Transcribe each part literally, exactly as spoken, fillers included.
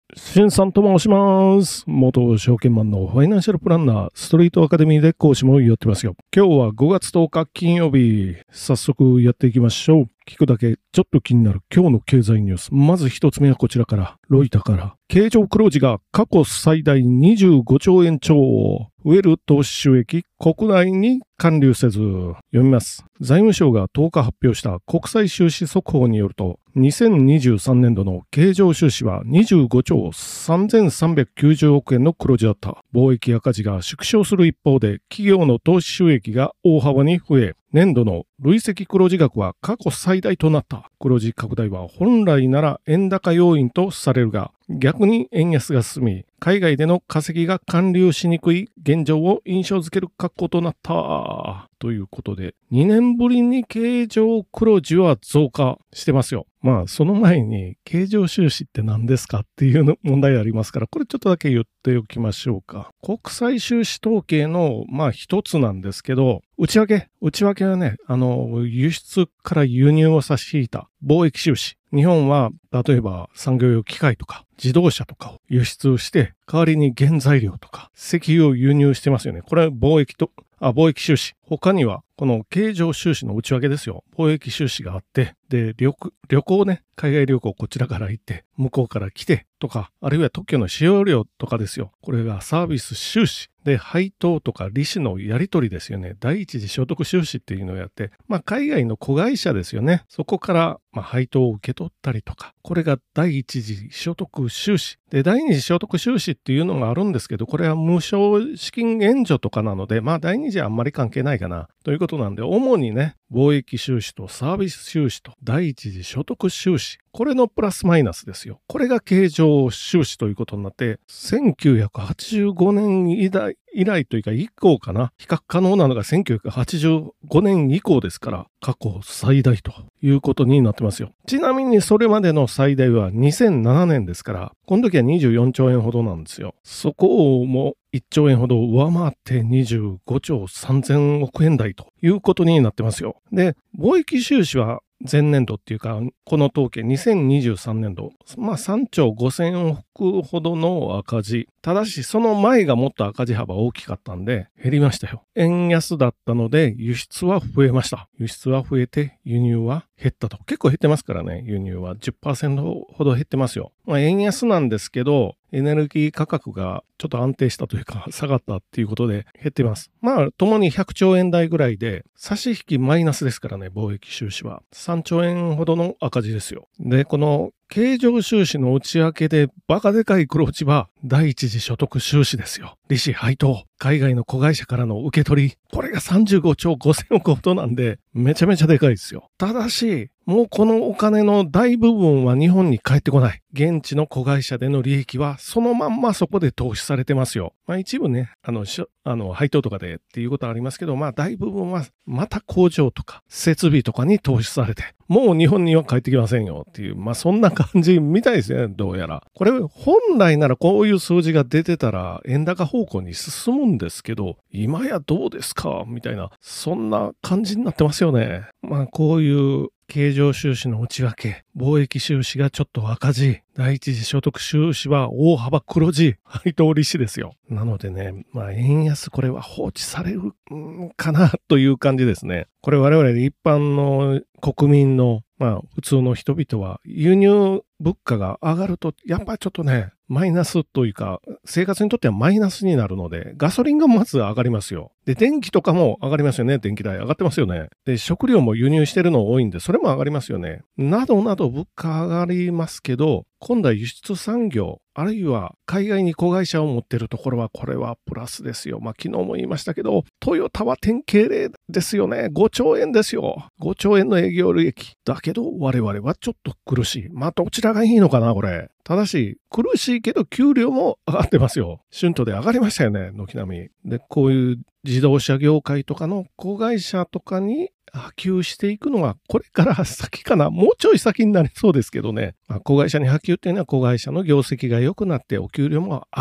しんさんと申します。元証券マンのファイナンシャルプランナー、ストリートアカデミーで講師もやってますよ。今日はごがつとおか金曜日、早速やっていきましょう。聞くだけちょっと気になる今日の経済ニュース。まず一つ目はこちらから、ロイタから。経常黒字が過去最大にじゅうごちょうえん超。増える投資収益、国内に還流せず。読みます。財務省がとおか発表した国際収支速報によると、にせんにじゅうさんねんどの経常収支はにじゅうごちょうさんぜんさんびゃくきゅうじゅうおくえんの黒字だった。貿易赤字が縮小する一方で、企業の投資収益が大幅に増え、年度の累積黒字額は過去最大となった。黒字拡大は本来なら円高要因とされるが、逆に円安が進み、海外での稼ぎが還流しにくい現状を印象づける格好となった。ということで、にねんぶりに経常黒字は増加してますよ。まあ、その前に、経常収支って何ですかっていうの問題ありますから、これちょっとだけ言っておきましょうか。国際収支統計の、まあ一つなんですけど、内訳、内訳はね、あの、輸出から輸入を差し引いた貿易収支。日本は、例えば産業用機械とか自動車とかを輸出して、代わりに原材料とか石油を輸入してますよね。これは貿易と、あ、貿易収支。他には、この経常収支の内訳ですよ。貿易収支があって、で、旅、旅行ね、海外旅行こちらから行って、向こうから来てとか、あるいは特許の使用料とかですよ。これがサービス収支。で、配当とか利子のやり取りですよね。第一次所得収支っていうのをやって、まあ海外の子会社ですよね。そこからまあ配当を受け取ったりとか、これが第一次所得収支。で、第二次所得収支っていうのがあるんですけど、これは無償資金援助とかなので、まあ第二次はあんまり関係ないかな。ということなんで、主にね、貿易収支とサービス収支と第一次所得収支。これのプラスマイナスですよ。これが経常収支ということになって、せんきゅうひゃくはちじゅうごねん以来、以来というか以降かな。比較可能なのがせんきゅうひゃくはちじゅうごねん以降ですから、過去最大ということになってますよ。ちなみにそれまでの最大はにせんななねんですから、この時はにじゅうよんちょうえんほどなんですよ。そこをもういっちょうえんほど上回ってにじゅうごちょうさんぜんおくえん台ということになってますよ。で、貿易収支は前年度っていうか、この統計にせんにじゅうさんねんど、まあさんちょうごせんおくほどの赤字。ただし、その前がもっと赤字幅大きかったんで、減りましたよ。円安だったので、輸出は増えました。輸出は増えて、輸入は減ったと。結構減ってますからね、輸入は じゅっパーセント ほど減ってますよ。まあ、円安なんですけど、エネルギー価格がちょっと安定したというか、下がったっていうことで減ってます。まあ、ともにひゃくちょうえん台ぐらいで、差し引きマイナスですからね、貿易収支は。さんちょうえんほどの赤字ですよ。で、この経常収支の内訳でバカでかい黒字は第一次所得収支ですよ。利子配当、海外の子会社からの受け取り、これがさんじゅうごちょうごせんおくほどなんで、めちゃめちゃでかいですよ。ただし、もうこのお金の大部分は日本に帰ってこない。現地の子会社での利益はそのまんまそこで投資されてますよ。まあ一部ね、あの、しょあの配当とかでっていうことはありますけど、まあ大部分はまた工場とか設備とかに投資されて、もう日本には帰ってきませんよっていう、まあそんな感じみたいですね、どうやら。これ本来ならこういう数字が出てたら円高方向に進むんですけど、今やどうですかみたいな、そんな感じになってますよね。まあこういう経常収支の内訳、貿易収支がちょっと赤字、第一次所得収支は大幅黒字、配当利子ですよ。なのでね、まあ円安これは放置されるんかなという感じですね。これ我々一般の国民のまあ普通の人々は輸入物価が上がるとやっぱりちょっとね、マイナスというか生活にとってはマイナスになるので、ガソリンがまず上がりますよ。で、電気とかも上がりますよね。電気代上がってますよね。で、食料も輸入してるの多いんで、それも上がりますよね。などなど物価上がりますけど、今度は輸出産業、あるいは海外に子会社を持っているところは、これはプラスですよ。まあ、昨日も言いましたけど、トヨタは典型例ですよね。ごちょうえんですよ。ごちょうえんの営業利益。だけど、我々はちょっと苦しい。まあ、どちらがいいのかな、これ。ただし、苦しいけど、給料も上がってますよ。春闘で上がりましたよね、軒並み。で、こういう自動車業界とかの子会社とかに波及していくのはこれから先かな。もうちょい先になりそうですけどね。まあ、子会社に波及っていうのは子会社の業績が良くなってお給料も上がる。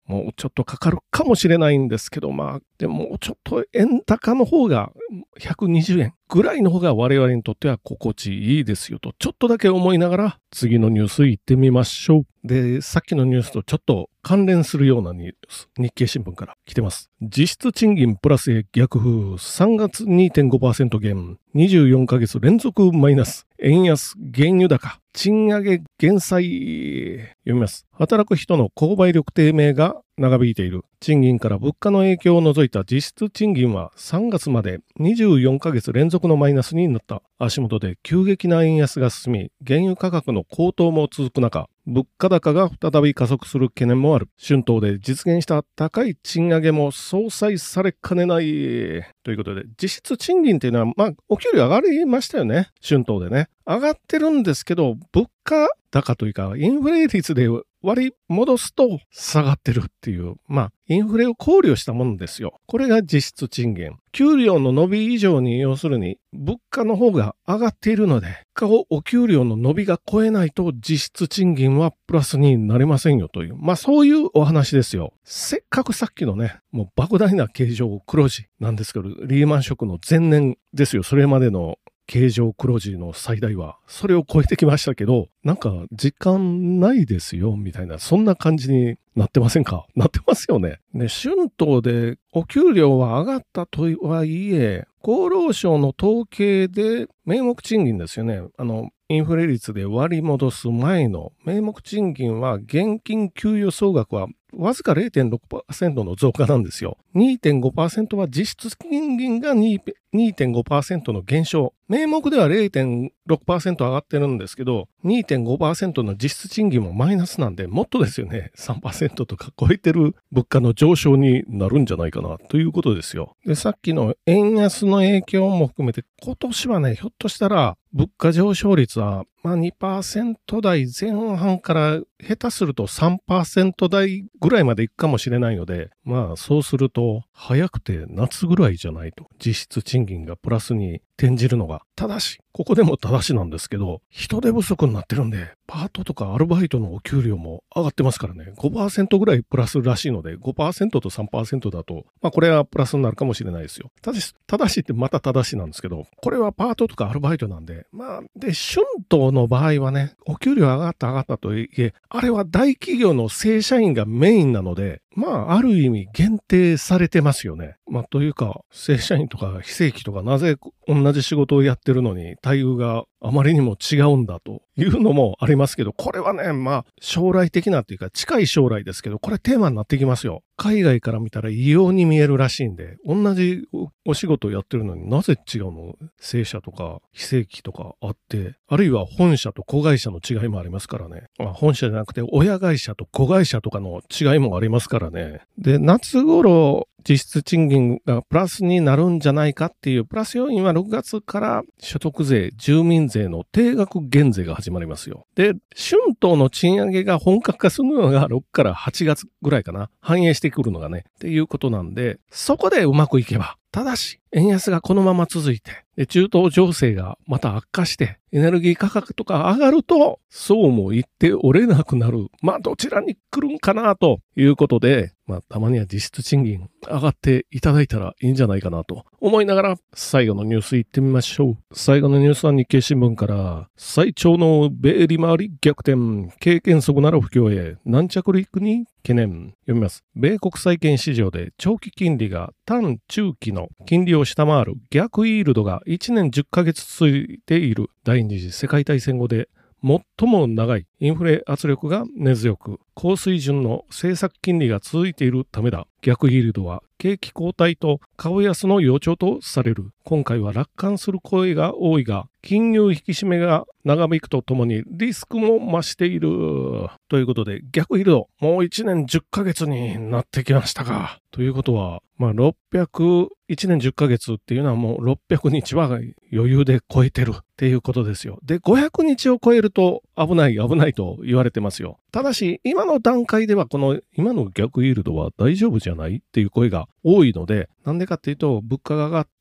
もうちょっとかかるかもしれないんですけど、まあ、でもちょっと円高の方がひゃくにじゅうえんぐらいの方が我々にとっては心地いいですよと、ちょっとだけ思いながら次のニュース行ってみましょう。で、さっきのニュースとちょっと関連するようなニュース、日経新聞から来てます。実質賃金プラスへ逆風、さんがつ にてんごパーセント 減、にじゅうよんかげつ連続マイナス、円安、原油高、賃上げ減債。読みます。働く人の購買力低迷が長引いている。賃金から物価の影響を除いた実質賃金はさんがつまでにじゅうよんかげつ連続のマイナスになった。足元で急激な円安が進み、原油価格の高騰も続く中、物価高が再び加速する懸念もある。春闘で実現した高い賃上げも相殺されかねない。ということで、実質賃金っていうのは、まあ、お給料上がりましたよね。春闘でね。上がってるんですけど、物価高というか、インフレ率で割り戻すと下がってるっていう、まあ、インフレを考慮したものですよ。これが実質賃金。給料の伸び以上に、要するに、物価の方が上がっているので、お給料の伸びが超えないと実質賃金はプラスになりませんよという、まあそういうお話ですよ。せっかくさっきのね、もう莫大な経常黒字なんですけど、リーマンショックの前年ですよ。それまでの経常黒字の最大は、それを超えてきましたけど、なんか実感ないですよ、みたいな、そんな感じになってませんか？なってますよね。で、春闘でお給料は上がったとはいえ、厚労省の統計で名目賃金ですよね。あの、インフレ率で割り戻す前の名目賃金は現金給与総額はわずか れいてんろくパーセント の増加なんですよ。にてんごパーセント は実質賃金が にてんごパーセント の減少。名目では れいてんろくパーセント 上がってるんですけど、にてんごパーセント の実質賃金もマイナスなんで、もっとですよね。さんパーセント とか超えてる物価の上昇になるんじゃないかなということですよ。で、さっきの円安の影響も含めて、今年はね、ひょっとしたら物価上昇率はまあ にパーセント 台前半から下手すると さんパーセント 台ぐらいまでいくかもしれないので、まあそうすると早くて夏ぐらいじゃないと実質賃金がプラスに転じるのが。ただし、ここでも正しなんですけど、人手不足になってるんで、パートとかアルバイトのお給料も上がってますからね、ごパーセント ぐらいプラスらしいので、ごパーセント と さんパーセント だと、まあこれはプラスになるかもしれないですよ。ただし、正しいってまた正しいなんですけど、これはパートとかアルバイトなんで、まあ、で、春闘の場合はね、お給料上がった上がったといえ、あれは大企業の正社員がメインなので、まあ、ある意味限定されてますよね。まあ、というか、正社員とか非正規とかなぜ同じ仕事をやってるのに待遇があまりにも違うんだというのもありますけど、これはね、まあ、将来的なっていうか近い将来ですけど、これテーマになってきますよ。海外から見たら異様に見えるらしいんで、同じお仕事をやってるのになぜ違うの？正社とか非正規とかあって、あるいは本社と子会社の違いもありますからね。まあ、本社じゃなくて親会社と子会社とかの違いもありますからね。で、夏頃、実質賃金がプラスになるんじゃないかっていうプラス要因はろくがつから所得税、住民税の定額減税が始まりますよ。で、春闘の賃上げが本格化するのがろくからはちがつぐらいかな。反映してくるのがね。っていうことなんで、そこでうまくいけば。ただし、円安がこのまま続いて、で中東情勢がまた悪化して、エネルギー価格とか上がると、そうも言っておれなくなる。まあ、どちらに来るんかなということで、まあ、たまには実質賃金上がっていただいたらいいんじゃないかなと思いながら、最後のニュース行ってみましょう。最後のニュースは日経新聞から、最長の米利回り逆転、経験則なら不況へ、軟着陸に懸念。読みます。米国債券市場で長期金利が短中期の金利を下回る逆イールドがいちねんじゅっかげつ続いている第二次世界大戦後で最も長いインフレ圧力が根強く、高水準の政策金利が続いているためだ。逆イールドは景気後退と株安の予兆とされる。今回は楽観する声が多いが、金融引き締めが長引くとともにリスクも増している。ということで、逆イールド、もういちねんじゅっかげつになってきましたか。ということは、まあ、ろっぴゃく、いちねんじゅっかげつっていうのはもうろっぴゃくにちは余裕で超えてるっていうことですよ。で、ごひゃくにちを超えると危ない危ないと言われてますよ。ただし、今の段階ではこの今の逆イールドは大丈夫じゃないっていう声が多いので、なんでかっていうと、物価が上がって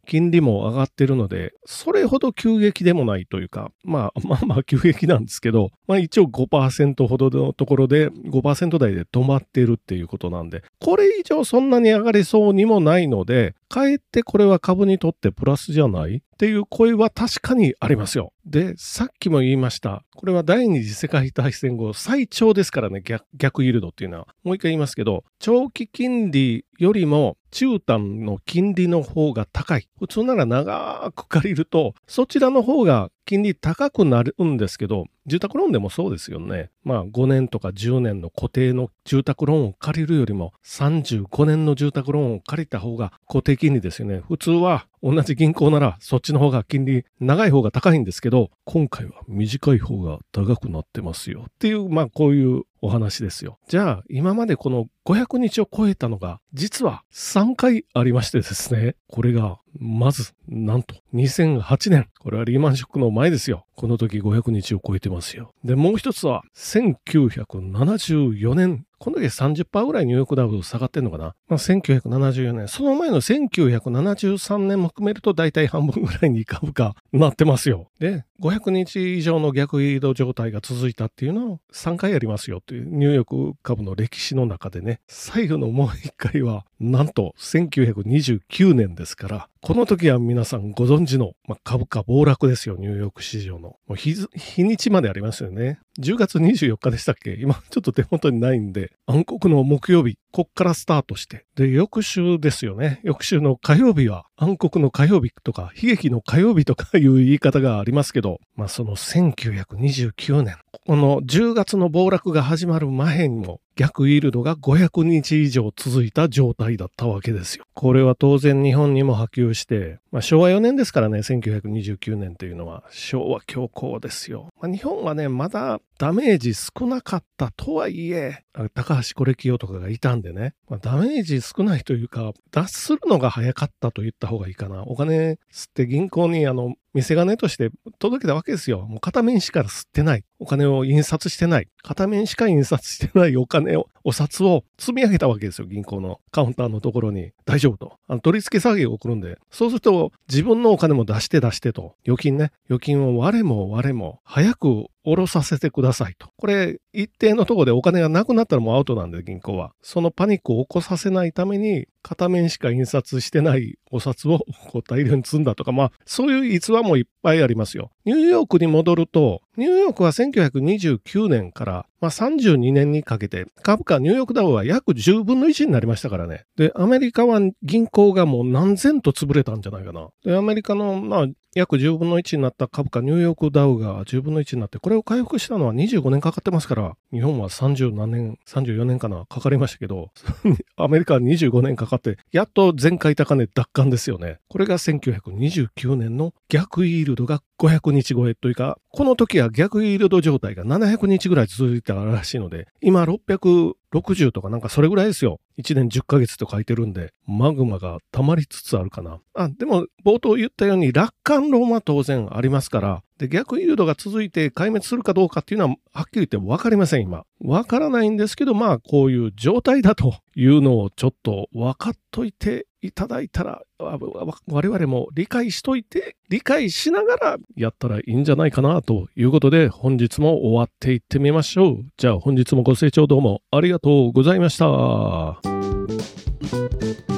金利も上がってるので、それほど急激でもないというか、まあまあまあ急激なんですけど、まあ一応 ごパーセント ほどのところで ごパーセント 台で止まっているっていうことなんで、これ以上そんなに上がりそうにもないので、かえってこれは株にとってプラスじゃないっていう声は確かにありますよ。で、さっきも言いました。これは第二次世界大戦後最長ですからね、逆、逆イールドっていうのは。もう一回言いますけど、長期金利よりも中短の金利の方が高い。普通なら長く借りると、そちらの方が金利高くなるんですけど、住宅ローンでもそうですよね。まあごねんとかじゅうねんの固定の住宅ローンを借りるよりもさんじゅうごねんの住宅ローンを借りた方が固定金利ですよね。普通は同じ銀行ならそっちの方が金利長い方が高いんですけど、今回は短い方が高くなってますよっていう、まあこういうお話ですよ。じゃあ今までこのごひゃくにちを超えたのが実はさんかいありましてですね、これがまずなんとにせんはちねん、これはリーマンショックの前ですよ。この時ごひゃくにちを超えてますよ。で、もう一つはせんきゅうひゃくななじゅうよねん、この時 さんじゅっパーセント ぐらいニューヨークダウ下がってんのかな。まあ、せんきゅうひゃくななじゅうよねん、その前のせんきゅうひゃくななじゅうさんねんも含めると大体半分ぐらいに株価なってますよ。で、ごひゃくにち以上の逆イールド状態が続いたっていうのをさんかいありますよというニューヨーク株の歴史の中でね、最後のもういっかいはなんとせんきゅうひゃくにじゅうきゅうねんですから、この時は皆さんご存知の、まあ、株価暴落ですよ、ニューヨーク市場の。もう 日, 日にちまでありますよね。じゅうがつにじゅうよっかでしたっけ？今ちょっと手元にないんで、暗黒の木曜日、こっからスタートして、で、翌週ですよね。翌週の火曜日は暗黒の火曜日とか、悲劇の火曜日とかいう言い方がありますけど、まあそのせんきゅうひゃくにじゅうきゅうねん、このじゅうがつの暴落が始まる前にも、逆イールドがごひゃくにち以上続いた状態だったわけですよ。これは当然日本にも波及して、まあ、しょうわよねんですからね、せんきゅうひゃくにじゅうきゅうねんというのは昭和恐慌ですよ。まあ、日本はね、まだダメージ少なかったとはいえ、高橋是清とかがいたんでね、まあ、ダメージ少ないというか、脱するのが早かったと言った方がいいかな。お金吸って銀行にあの、見せ金として届けたわけですよ。もう片面しか吸ってない。お金を印刷してない。片面しか印刷してないお金を、お札を積み上げたわけですよ。銀行のカウンターのところに。大丈夫と。あの取り付け作業が起こるんで。そうすると自分のお金も出して出してと。預金ね。預金を我も我も早く下ろさせてくださいと。これ一定のところでお金がなくなったらもうアウトなんで銀行は。そのパニックを起こさせないために片面しか印刷してないお札をこう大量に積んだとか、まあそういう逸話もいっぱいありますよ。ニューヨークに戻ると、ニューヨークはせんきゅうひゃくにじゅうきゅうねんから、まあ、さんじゅうにねんにかけて株価ニューヨークダウは約じゅうぶんのいちになりましたからね。で、アメリカは銀行がもう何千と潰れたんじゃないかな。で、アメリカのまあ約じゅうぶんのいちになった株価ニューヨークダウがじゅうぶんのいちになって、これを回復したのはにじゅうごねんかかってますから、日本はさんじゅうなんねん、さんじゅうよねんかな、かかりましたけど、アメリカはにじゅうごねんかかって、やっと前回高値奪還ですよね。これがせんきゅうひゃくにじゅうきゅうねんの逆イールドがごひゃくにち超えというか、この時は逆イールド状態がななひゃくにちぐらい続いてたらしいので、今ろっぴゃくろくじゅうとかなんかそれぐらいですよ。いちねんじゅっかげつと書いてるんで、マグマが溜まりつつあるかな。あ、でも冒頭言ったように楽観論は当然ありますから、で、逆イールドが続いて壊滅するかどうかっていうのははっきり言って分かりません、今。分からないんですけど、まあこういう状態だというのをちょっと分かっといていただいたら、我々も理解しといて、理解しながらやったらいいんじゃないかなということで、本日も終わっていってみましょう。じゃあ本日もご清聴どうもありがとうございました。